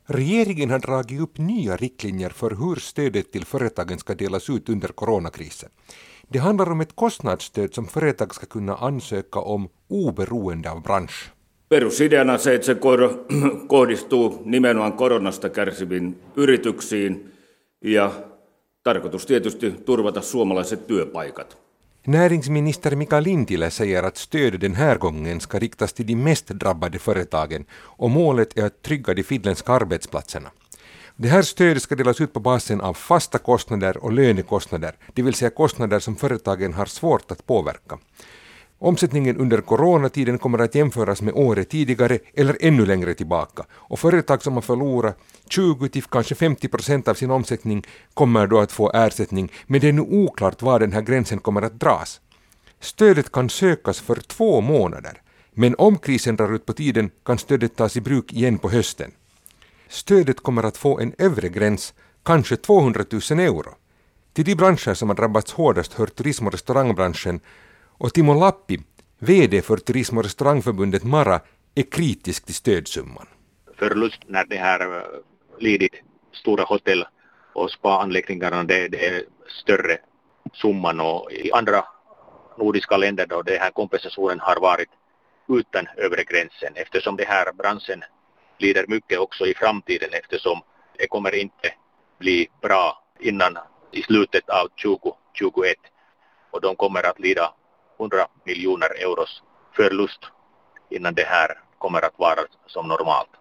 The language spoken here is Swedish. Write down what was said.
Regeringen har dragit upp nya riktlinjer för hur stödet till företagen ska delas ut under coronakrisen. Det handlar om ett kostnadsstöd som företag ska kunna ansöka om oberoende av bransch. Perusideana se, että se kohdistuu nimenomaan koronasta kärsiviin yrityksiin ja tarkoitus tietysti turvata suomalaiset työpaikat. Näringsminister Mika Lintilä säger att stödet den här gången ska riktas till de mest drabbade företagen och målet är att trygga de finländska arbetsplatserna. Det här stödet ska delas ut på basen av fasta kostnader och lönekostnader, det vill säga kostnader som företagen har svårt att påverka. Omsättningen under coronatiden kommer att jämföras med året tidigare eller ännu längre tillbaka, och företag som har förlorat 20 till kanske 50% av sin omsättning kommer då att få ersättning, men det är nu oklart var den här gränsen kommer att dras. Stödet kan sökas för 2 månader, men om krisen drar ut på tiden kan stödet tas i bruk igen på hösten. Stödet kommer att få en övre gräns, kanske 200 000 euro. Till de branscher som har drabbats hårdast hör turism- och restaurangbranschen, och Timo Lappi, vd för Turism- och restaurangförbundet Mara, är kritisk till stödsumman. Förlust när det här lidit stora hotell- och spa-anläggningarna, det är större summan, och i andra nordiska länder då det här kompensationen har varit utan övre gränsen, eftersom det här branschen lider mycket också i framtiden, eftersom det kommer inte bli bra innan i slutet av 2021, och de kommer att lida 100 miljoner euros förlust innan det här kommer att vara som normalt.